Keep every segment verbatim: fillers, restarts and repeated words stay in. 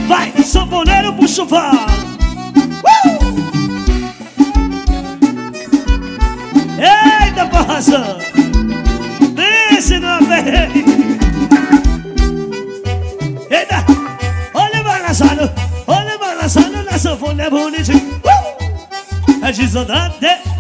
Vai, sanfoneiro, puxa o valo. uh! Eita, porrazão. Desce na vez. Eita, olha balançado, olha balançado na sanfona, é bonitinho. uh! É desandante.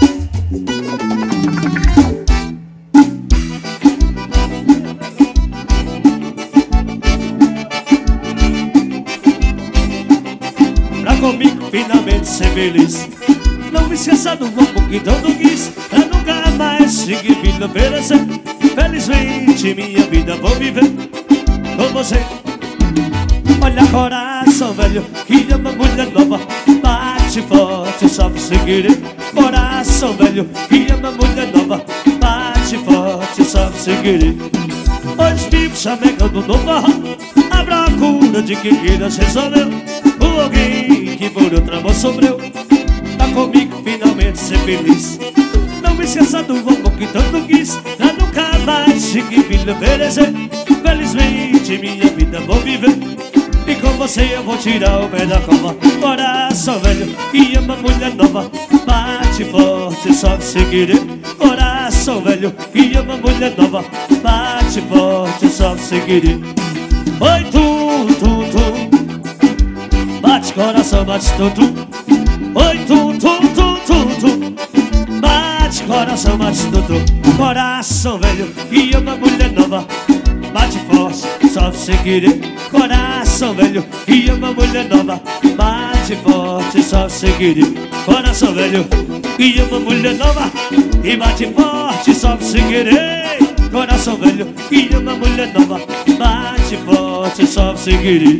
Pra comigo finalmente ser feliz, não me esqueça do amor que tanto quis. Eu nunca mais segui vida oferecer. Felizmente minha vida vou viver com você. Olha coração velho que ama mulher nova, bate forte, só seguirei. Coração velho que ama mulher nova, bate forte, só seguirei. Hoje vivo chamegando no forró, à procura de quem queira se resolveu. O alguém que por outro amor sofreu, tá comigo finalmente ser feliz. Não me esqueça do amor que tanto quis. Eu nunca mais segui vida oferecer. Felizmente minha vida vou viver, e com você eu vou tirar o pé da cova. Coração velho que ama mulher nova, bate forte, só seguirei. Coração velho que ama mulher nova, bate forte, só seguirei. Oi, tu, tu, tu, bate coração, bate tudo. Oi, tu, tu, tu, tu, tu, bate coração, bate tudo. Coração velho que ama mulher nova, bate forte, só seguirei. Coração velho que ama mulher nova, bate forte, só seguirei. Coração velho que ama mulher nova e bate forte, só seguirei. Coração velho que ama mulher nova, bate forte, só seguirei.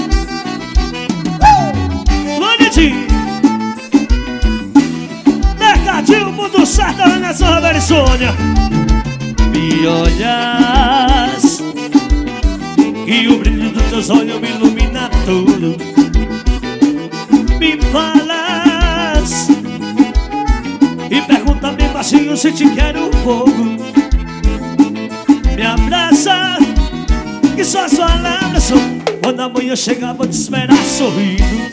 uh! Bonitinho. Mercadinho, mundo certo, Ana Sônia e Sônia. Me olhas e o brilho dos teus olhos me ilumina tudo. Me falas e pergunta bem baixinho se te quero um pouco. Me abraça, que só as palavras são. Quando amanhã chegar vou te esperar sorrindo,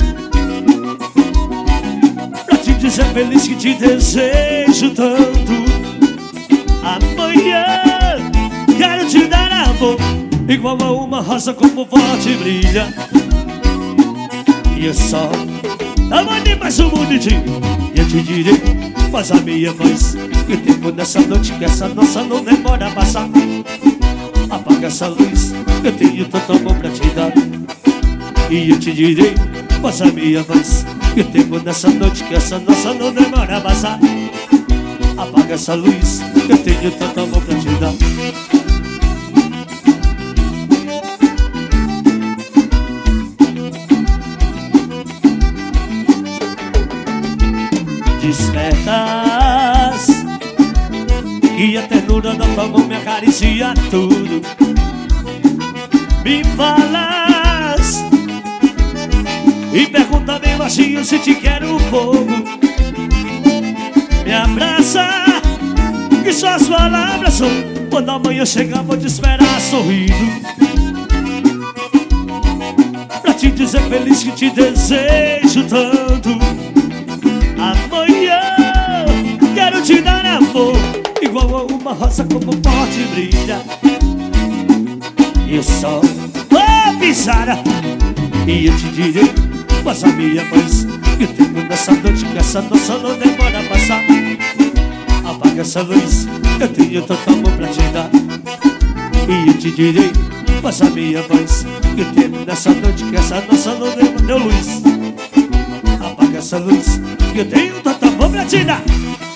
pra te dizer feliz que te desejo tanto. Amanhã quero te dar amor, igual a uma rosa como forte brilha. E o sol tá bonito, mais um bonitinho. E eu te direi, faz a minha voz, que o tempo nessa noite, que essa nossa não demora a passar. Apaga essa luz, eu tenho tanto amor pra te dar. E eu te direi, faz a minha voz, que o tempo nessa noite, que essa nossa não demora a passar. Apaga essa luz, eu tenho tanto amor pra te dar. Despertas, que a ternura da tua mão me acaricia tudo. Me falas e pergunta bem baixinho se te quero um pouco. Me abraça, que só as palavras são. Quando amanhã chegar vou te esperar sorrindo, pra te dizer feliz que te desejo tanto. Amanhã quero te dar amor, igual a uma rosa como forte brilha. E o sol, oh, pisara, e eu te direi, mas a minha voz, que o tempo nessa noite, que essa nossa não demora a passar. Apaga essa luz, eu tenho tanto amor pra te dar. E eu te direi, mas a minha voz, que o tempo nessa noite, que essa nossa não demora. Deu luz, apaga essa luz, que eu tenho tanto amor pra te dar.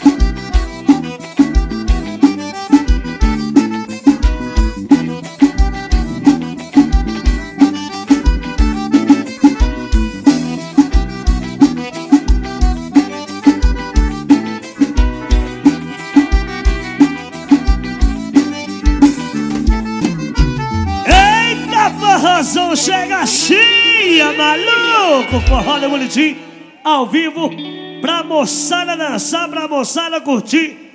Forrozão chega chia, maluco. Forró é bonitinho, ao vivo, pra moçada dançar, pra moçada curtir.